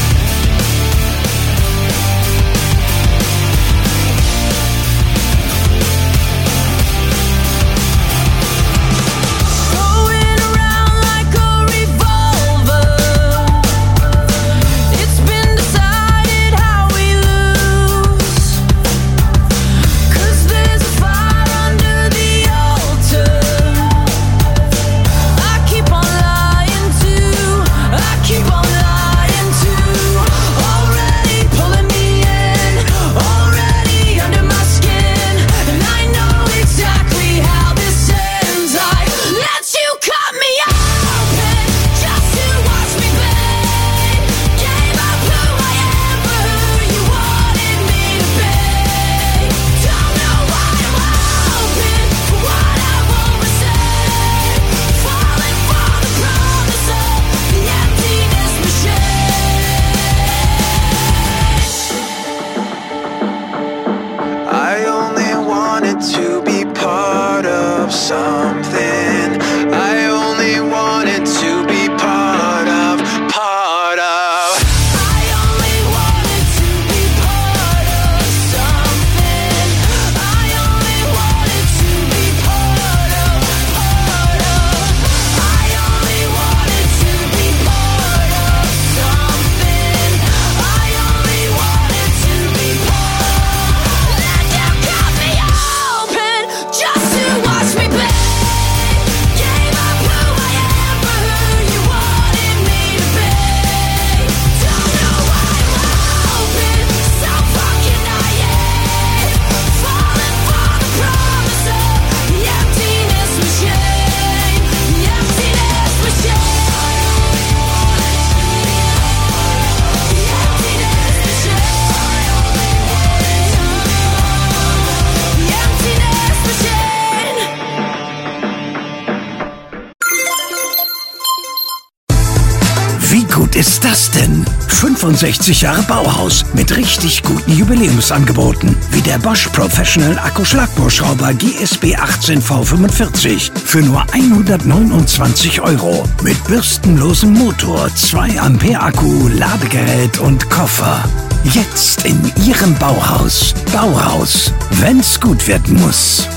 [SPEAKER 13] Ist das denn? fünfundsechzig Jahre Bauhaus mit richtig guten Jubiläumsangeboten, wie der Bosch Professional Akkuschlagbohrschrauber G S B achtzehn V fünfundvierzig für nur hundertneunundzwanzig Euro. Mit bürstenlosem Motor, zwei Ampere Akku, Ladegerät und Koffer. Jetzt in Ihrem Bauhaus. Bauhaus, wenn's gut werden muss.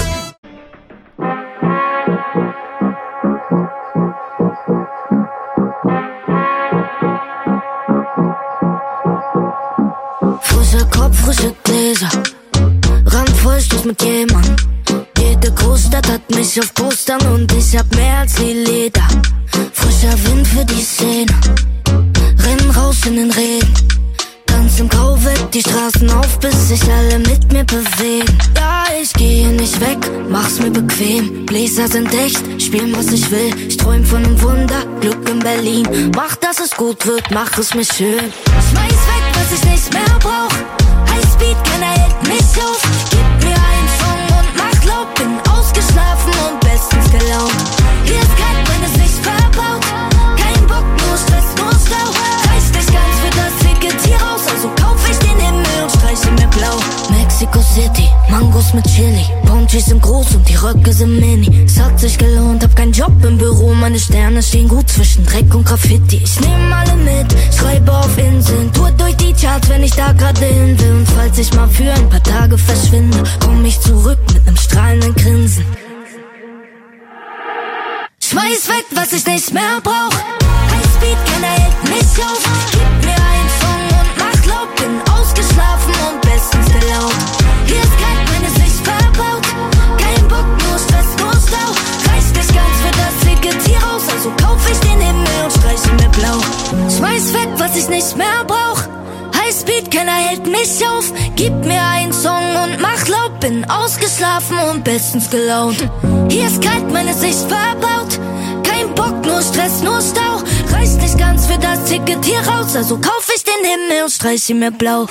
[SPEAKER 1] Frische Gläser, randvoll Stoß mit jemand. Jede Großstadt hat mich auf Postern und ich hab mehr als die Leder. Frischer Wind für die Szene, renn raus in den Regen. Tanz im Grauwett die Straßen auf, bis sich alle mit mir bewegen. Ja, ich gehe nicht weg, mach's mir bequem. Bläser sind echt, spielen was ich will. Ich träum von einem Wunder, Glück in Berlin. Mach, dass es gut wird, mach es mir schön. Schmeiß weg, was ich nicht mehr brauch. Highspeed, keiner hält mich auf. Gib mir einen Song und mach laut. Bin ausgeschlafen und bestens gelaunt. Hier ist kalt, wenn es nicht verbaut. Kein Bock, nur Stress, nur Stau. Reicht nicht ganz für das Ticket hier raus. Also kauf ich den Himmel und streiche mir blau. Mexico City, Mangos mit Chili. Ponchis sind groß und die Röcke sind mini. Es hat sich gelohnt, hab keinen Job im Büro. Meine Sterne stehen gut zwischen Dreck und Graffiti. Ich nehm alle mit, schreibe auf Inseln. Tour durch die Charts, wenn ich da gerade hin will. Und falls ich mal für ein paar Tage verschwinde, komm ich zurück mit nem strahlenden Grinsen. Schmeiß Schmeiß weg, was ich nicht mehr brauch. Highspeed, keiner hält mich auf. Gib mir einen Song und mach laut. Bin ausgeschlafen und bestens gelaunt. Hier ist kalt, meine Sicht verbaut. Kein Bock, nur Stress, nur Stau. Reicht nicht ganz für das Ticket hier raus. Also kauf ich den Himmel und streich ihn mit Blau. Schmeiß weg, was ich nicht mehr brauch. Highspeed, keiner hält mich auf. Gib mir einen Song und mach laut. Bin ausgeschlafen und bestens gelaunt. Hier ist kalt, meine Sicht verbaut. Kein Bock, nur Stress, nur Stau. Reicht nicht ganz für das Ticket hier raus. Also kauf ich den Himmel und streich ihn mit Blau.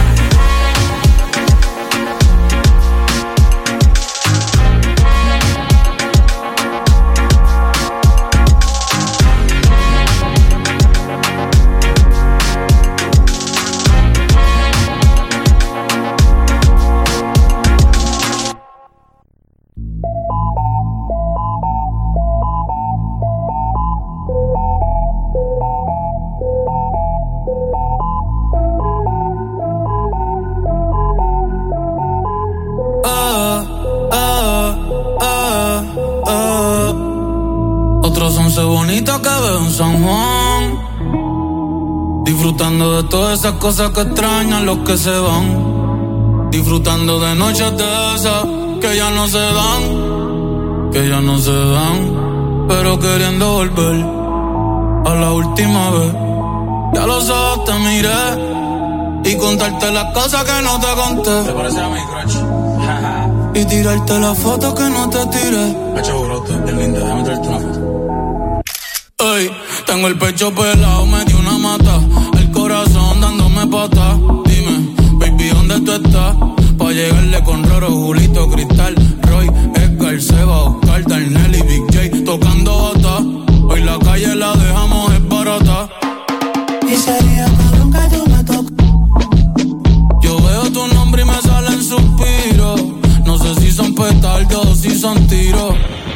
[SPEAKER 3] Bonita que veo en San Juan, disfrutando de todas esas cosas que extrañan los que se van, disfrutando de noches de esas que ya no se dan, que ya no se dan, pero queriendo volver a la última vez. Ya los ojos te miré y contarte las cosas que no te conté. ¿Te parece a mi crush? Y tirarte las fotos que no te tiré. Pecho brote, es linda, déjame traerte una foto. Ey, tengo el pecho pelado, me dio una mata. El corazón dándome pata. Dime, baby, ¿dónde tú estás? Pa' llegarle con Roro, Julito, Cristal, Roy, Edgar, Seba, Oscar, Darnell y Big J tocando bata. Hoy la calle la dejamos es barata.
[SPEAKER 21] Y sería cabrón que tú me toques.
[SPEAKER 3] Yo veo tu nombre y me salen suspiros. No sé si son petardos o si son tiros.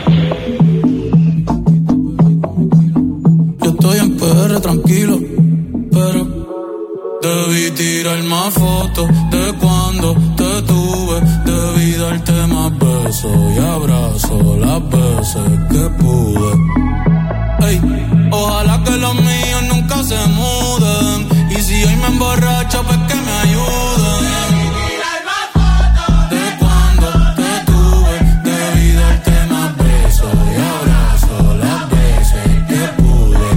[SPEAKER 3] Estoy en P R tranquilo, pero debí tirar más fotos de cuando te tuve. Debí darte más besos y abrazos las veces que pude. Ey, ojalá que los míos nunca se muden. Y si hoy me emborracho, pues que me ayuden. De cuando te tuve, debí darte más besos y abrazos las veces que pude.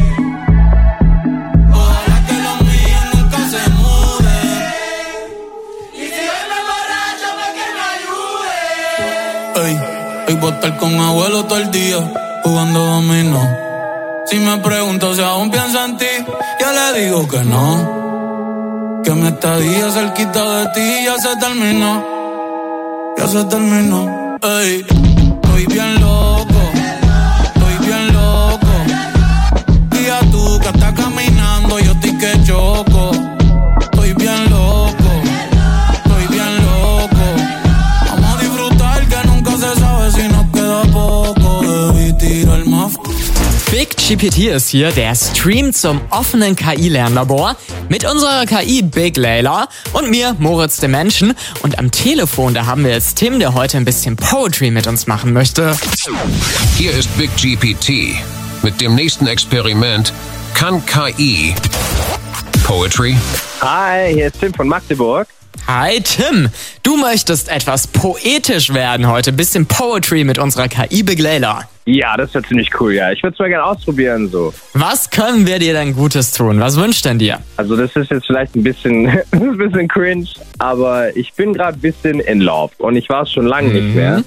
[SPEAKER 3] Ey, ey, voy a estar con abuelo todo el día, jugando dominó. Si me pregunto si aún pienso en ti, yo le digo que no. Que mi estadía cerquita de ti ya se terminó. Ya se terminó. Ey, estoy bien loco. Estoy bien loco. Y a tú que estás caminando, yo estoy que choco. Estoy bien loco. Estoy bien loco. Vamos a disfrutar que nunca se sabe si nos queda poco. Debí tirar más.
[SPEAKER 7] Big G P T ist hier, der Stream zum offenen K I-Lernlabor mit unserer K I Big Layla und mir, Moritz dem Menschen. Und am Telefon, da haben wir jetzt Tim, der heute ein bisschen Poetry mit uns machen möchte.
[SPEAKER 2] Hier ist Big G P T. Mit dem nächsten Experiment kann K I Poetry.
[SPEAKER 22] Hi, hier ist Tim von Magdeburg.
[SPEAKER 7] Hi Tim, du möchtest etwas poetisch werden heute, bisschen Poetry mit unserer K I Big Layla.
[SPEAKER 22] Ja, das wäre ziemlich cool, ja. Ich würde es mal gerne ausprobieren, so.
[SPEAKER 7] Was können wir dir denn Gutes tun? Was wünscht denn dir?
[SPEAKER 22] Also das ist jetzt vielleicht ein bisschen, ein bisschen cringe, aber ich bin gerade ein bisschen in love und ich war es schon lange mhm. nicht mehr.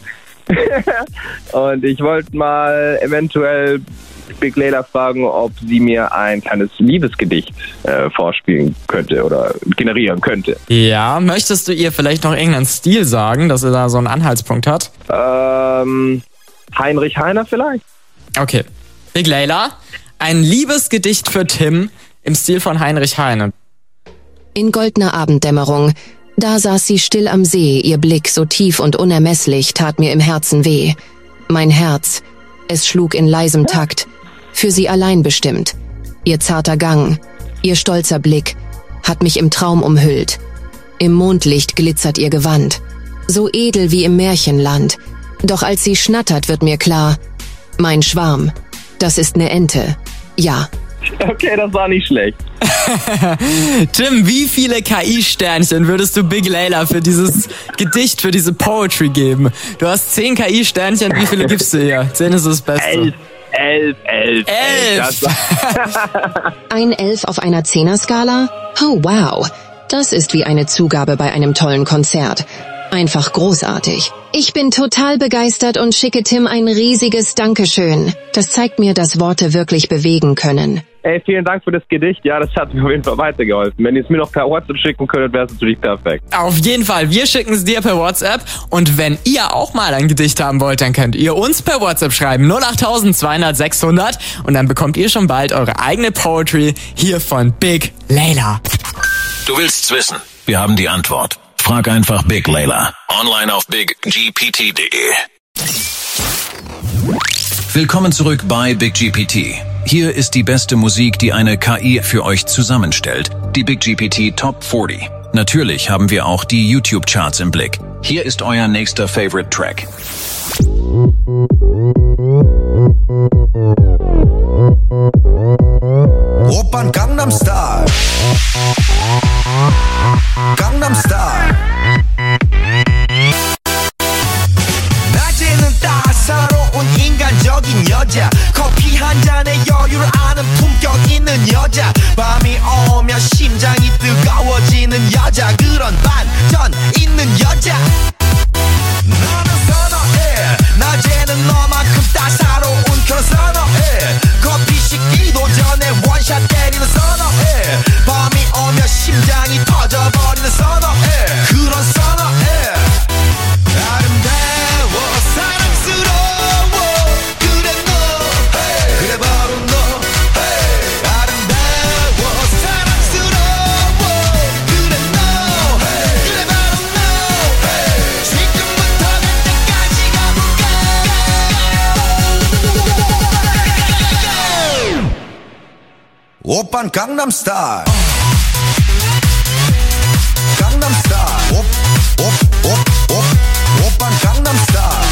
[SPEAKER 22] Und ich wollte mal eventuell Big Layla fragen, ob sie mir ein kleines Liebesgedicht äh, vorspielen könnte oder generieren könnte.
[SPEAKER 7] Ja, möchtest du ihr vielleicht noch irgendeinen Stil sagen, dass sie da so einen Anhaltspunkt hat?
[SPEAKER 22] Ähm, Heinrich Heine vielleicht?
[SPEAKER 7] Okay. Big Layla, ein Liebesgedicht für Tim im Stil von Heinrich Heine.
[SPEAKER 9] In goldener Abenddämmerung, da saß sie still am See, ihr Blick so tief und unermesslich tat mir im Herzen weh. Mein Herz, es schlug in leisem Takt, für sie allein bestimmt. Ihr zarter Gang, ihr stolzer Blick, hat mich im Traum umhüllt. Im Mondlicht glitzert ihr Gewand, so edel wie im Märchenland. Doch als sie schnattert, wird mir klar, mein Schwarm, Das ist eine Ente. Ja.
[SPEAKER 22] Okay, das war nicht schlecht.
[SPEAKER 7] Tim, wie viele K I-Sternchen würdest du Big Layla für dieses Gedicht, für diese Poetry geben? Du hast zehn K I-Sternchen, wie viele gibst du ihr? zehn ist das Beste.
[SPEAKER 22] Elf, elf, elf.
[SPEAKER 7] Elf!
[SPEAKER 9] Ein Elf auf einer Zehner-Skala? Oh wow, das ist wie eine Zugabe bei einem tollen Konzert. Einfach großartig. Ich bin total begeistert und schicke Tim ein riesiges Dankeschön. Das zeigt mir, dass Worte wirklich bewegen können.
[SPEAKER 22] Ey, vielen Dank für das Gedicht. Ja, das hat mir auf jeden Fall weitergeholfen. Wenn ihr es mir noch per WhatsApp schicken könntet, wäre es natürlich perfekt.
[SPEAKER 7] Auf jeden Fall. Wir schicken es dir per WhatsApp. Und wenn ihr auch mal ein Gedicht haben wollt, dann könnt ihr uns per WhatsApp schreiben. null acht zweihundert sechshundert. Und dann bekommt ihr schon bald eure eigene Poetry hier von Big Layla.
[SPEAKER 16] Du willst's wissen? Wir haben die Antwort. Frag einfach Big Layla. Online auf big g p t punkt d e. Willkommen zurück bei Big G P T. Hier ist die beste Musik, die eine K I für euch zusammenstellt. Die Big G P T Top vierzig. Natürlich haben wir auch die YouTube-Charts im Blick. Hier ist euer nächster Favorite Track.
[SPEAKER 10] Oppan Gangnam Style. Gangnam Style. 낮에는 따사로운 인간적인 여자 커피 한 잔에 여유를 아는 품격 있는 여자 밤이 오면 심장이 뜨거워지는 여자 그런 반전 있는 여자 너는 선호해 낮에는 너만큼 따사로운 그런 선호해 커피 식기도 전에 원샷 때리는 선호해 밤이 오면 심장이 터져버리는 선호해 그런 선호해 아름다워 사랑스러워 그래 너 hey. 그래 바로 너 hey. 아름다워 사랑스러워 그래 너 hey. 그래 바로 너 hey. 지금부터 갈 때까지 가볼까 오빤 강남 스타일 강남 스타일 옵옵옵옵 오빤 강남 스타일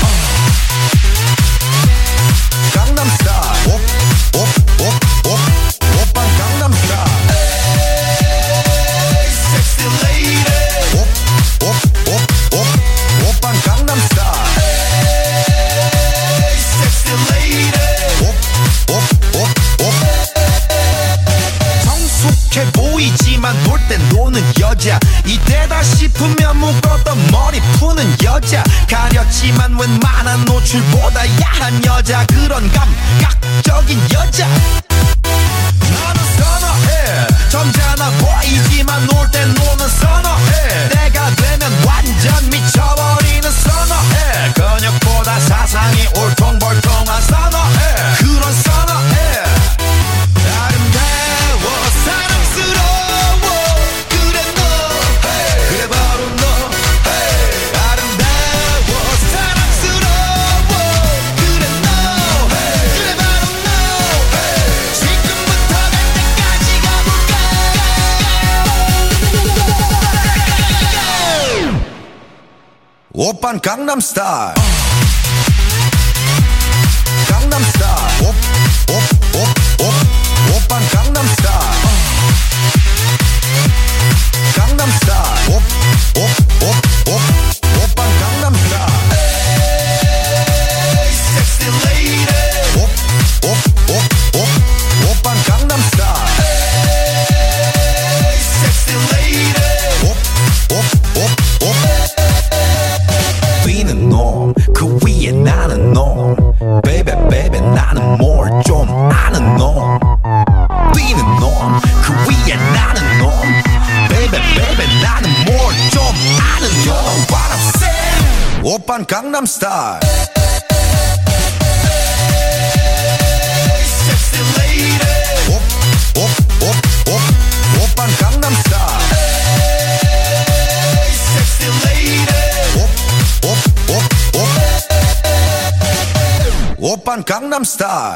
[SPEAKER 10] 강남 스타일 옵옵옵옵 오빤 강남 스타일 에이 섹시 레이디 옵옵옵옵 오빤 강남 스타일 에이 섹시 레이디 옵옵옵옵 성숙해 보이지만 놀 땐 노는 여자 이때다 싶으면 묶었던 머리 푸는 여자 가렸지만 웬만한 노출보다 야한 여자 그런 감각적인 여자 너는 선호해 점잖아 보이지만 놀 땐 노는 선호해 내가 되면 완전 미쳐버리는 선호해 근육보다 사상이 울퉁불퉁한 선호해 그런 선호해 아름다워 사랑스러워 그래 너 hey. 그래 바로 너 hey. 아름다워 사랑스러워 그래 너 hey. 그래 바로 너 hey. 지금부터 갈 때까지 가볼까 오빤 강남 스타일 강남 스타일 옵옵옵옵 오빤 강남 스타일 강남 스타일 옵옵옵옵 오빤 강남 스타일 에이 섹시 레이디 옵옵옵옵 오빤 강남 스타일 에이 섹시 레이디 옵옵옵옵 위는 놈 그 위에 나는 놈 베이베 베이베 나는 뭘 좀 아는 놈 뛰는 놈 그 위에 나는 놈 베이베 베이베 나는 뭘 좀 아는 놈 What I'm saying 오빤 강남 스타일 섹시 레이디 옵옵옵옵 오빤 강남 스타일 섹시 레이디 옵옵옵옵 오빤 강남 스타일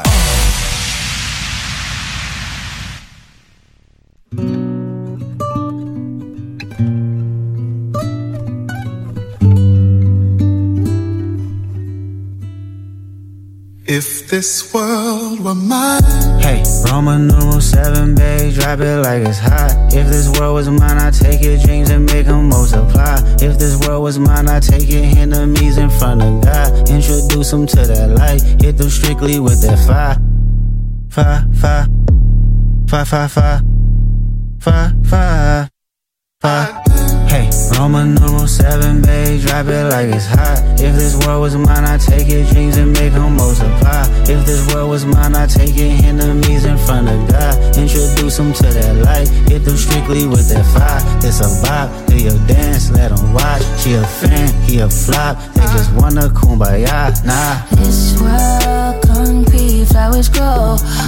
[SPEAKER 21] If this world you were mine.
[SPEAKER 6] Hey, Roman numeral seven, babe, drop it like it's hot. If this world was mine, I'd take your dreams and make them multiply. If this world was mine, I'd take your enemies in front of God. Introduce them to that light, hit them strictly with that fire. Fire, fire, fire, fire, fire, fire, fire, fire. Hey, Roman numeral seven, babe, drop it like it's hot. If this world was mine, I'd take your dreams and make them multiply. If this world was mine, I'd take your enemies in front of God. Introduce them to that light, hit them strictly with that fire. It's a vibe, do your dance, let them watch. She a fan, he a flop, they just wanna kumbaya, nah.
[SPEAKER 1] This world concrete, flowers grow